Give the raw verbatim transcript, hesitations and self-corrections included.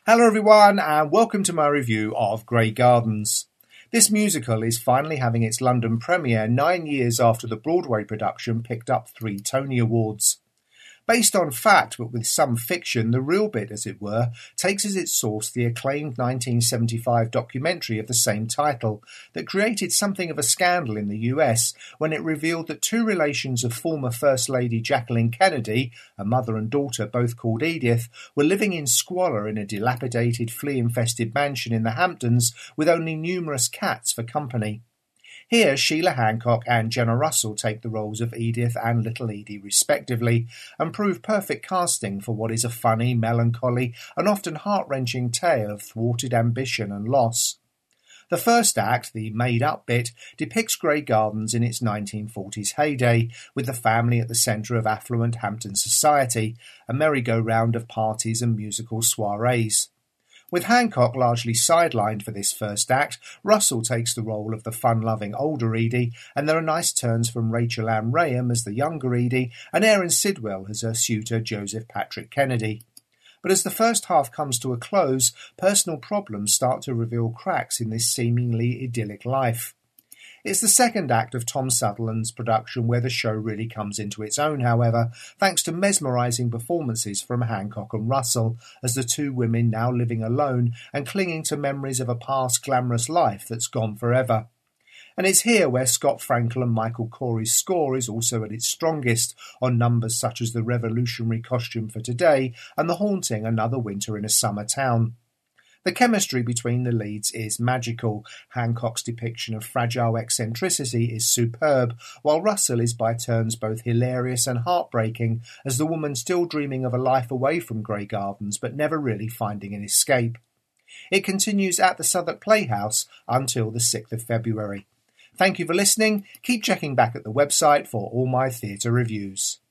Hello everyone and welcome to my review of Grey Gardens. This musical is finally having its London premiere nine years after the Broadway production picked up three Tony Awards. Based on fact, but with some fiction, the real bit, as it were, takes as its source the acclaimed nineteen seventy-five documentary of the same title that created something of a scandal in the U S when it revealed that two relations of former First Lady Jacqueline Kennedy, a mother and daughter both called Edith, were living in squalor in a dilapidated, flea-infested mansion in the Hamptons with only numerous cats for company. Here, Sheila Hancock and Jenna Russell take the roles of Edith and Little Edie respectively, and prove perfect casting for what is a funny, melancholy, and often heart-wrenching tale of thwarted ambition and loss. The first act, the made-up bit, depicts Grey Gardens in its nineteen forties heyday, with the family at the centre of affluent Hampton society, a merry-go-round of parties and musical soirees. With Hancock largely sidelined for this first act, Russell takes the role of the fun-loving older Edie, and there are nice turns from Rachel Ann Rayham as the younger Edie, and Erin Sidwell as her suitor Joseph Patrick Kennedy. But as the first half comes to a close, personal problems start to reveal cracks in this seemingly idyllic life. It's the second act of Tom Sutherland's production where the show really comes into its own, however, thanks to mesmerising performances from Hancock and Russell as the two women now living alone and clinging to memories of a past glamorous life that's gone forever. And it's here where Scott Frankel and Michael Corey's score is also at its strongest, on numbers such as The Revolutionary Costume for Today and the haunting Another Winter in a Summer Town. The chemistry between the leads is magical. Hancock's depiction of fragile eccentricity is superb, while Russell is by turns both hilarious and heartbreaking as the woman still dreaming of a life away from Grey Gardens but never really finding an escape. It continues at the Southwark Playhouse until the sixth of February. Thank you for listening. Keep checking back at the website for all my theatre reviews.